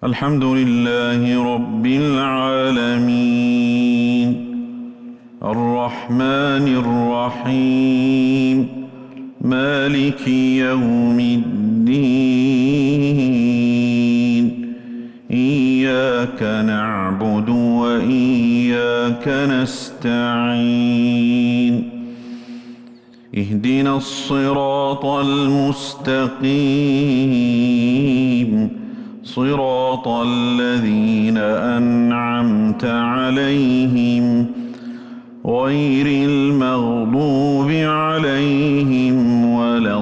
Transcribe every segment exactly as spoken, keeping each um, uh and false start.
الحمد لله رب العالمين الرحمن الرحيم مالك يوم الدين إياك نعبد وإياك نستعين اهدنا الصراط المستقيم صراط الذين أنعمت عليهم غير المغضوب عليهم ولا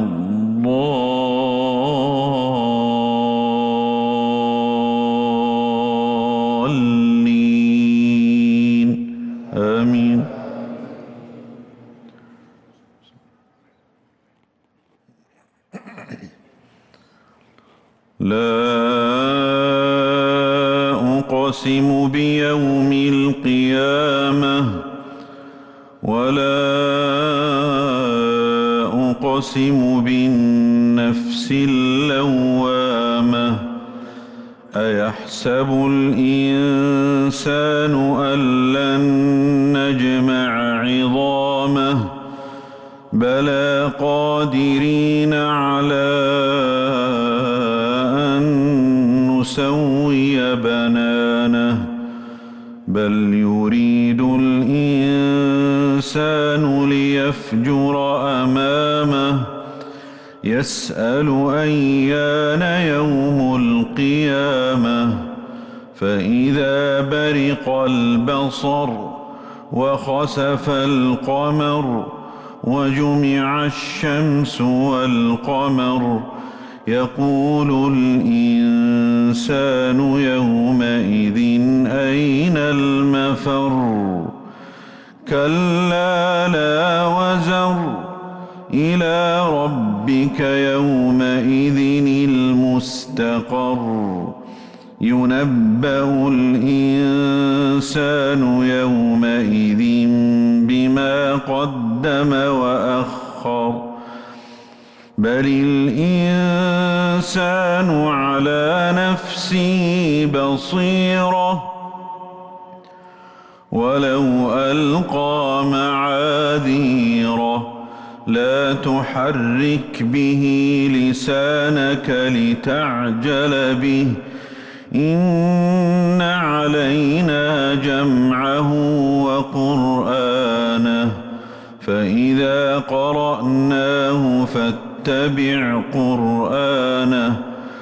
الضالين آمين. لا أقسم بيوم القيامة ولا أقسم بالنفس اللوامة أيحسب الإنسان أن لن نجمع عظامه بلى قادرين على أن نسوي بنانه بل يريد الإنسان ليفجر أمامه يسأل أيان يوم القيامة فإذا برق البصر وخسف القمر وجمع الشمس والقمر يقول الإنسان يومئذ أين المفر كلا لا وزر إلى ربك يومئذ المستقر ينبأ الإنسان يومئذ بما قدم وأخر بل الإنسان على نفسه بصيرة ولو ألقى معاذيره لا تحرك به لسانك لتعجل به إن علينا جمعه وقرآنه فإذا قرأناه فاتبع قرآنه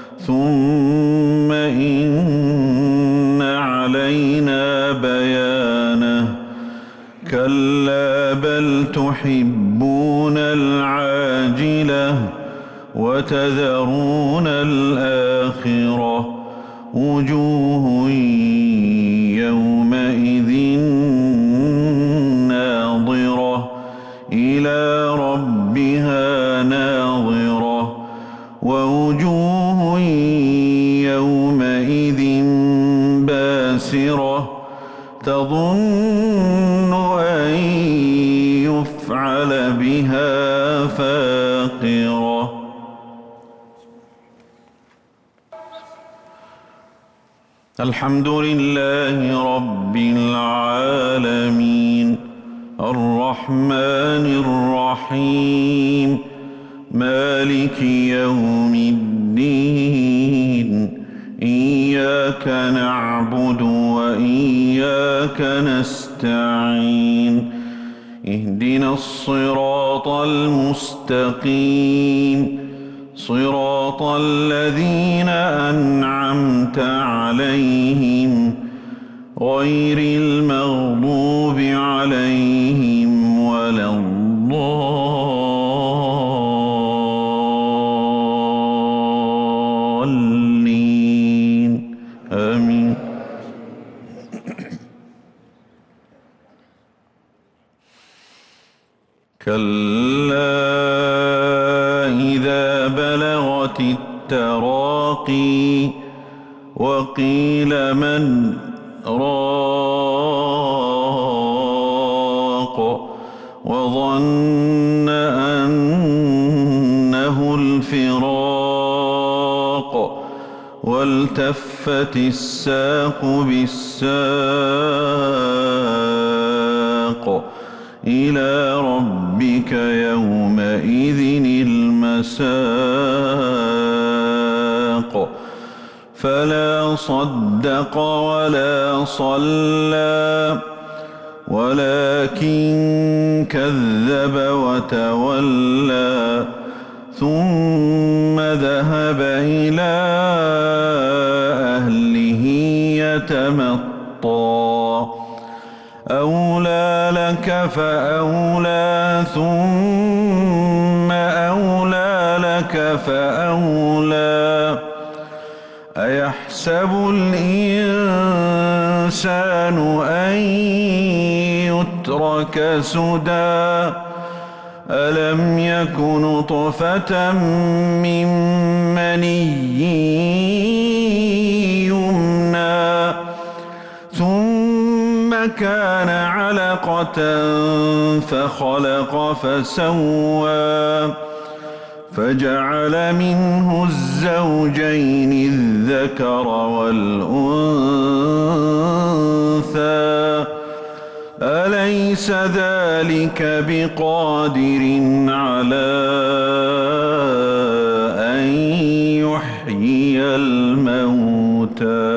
ثم إن علينا بيانه كلا بل تحبون العاجلة وتذرون الآخرة وجوه يومئذ ناظرة إلى ربها ناظرة ووجوه يومئذ باسرة تظن أن يفعل بها فاقرة. الحمد لله رب العالمين الرحمن الرحيم مالك يوم الدين إياك نعبد وإياك نستعين اهدنا الصراط المستقيم صراط الذين أنعمت عليهم غير المغضوب عليهم ولا الضالين آمين. كلا إذا بلغت التراقي وقيل من راق وظن أنه الفراق والتفت الساق بالساق إلى ربك يومئذ المساق فلا صدق ولا صلى ولكن كذب وتولى ثم ذهب إلى أهله يتمطى أولى لك فأولى ثم أولى لك فأولى أيحسب الإنسان أن يترك سدى ألم يك نطفة من مني يمنى ثم كان علقة فخلق فسوى فجعل منه الزوجين الذكر والأنثى أليس ذلك بقادر على أن يحيي الموتى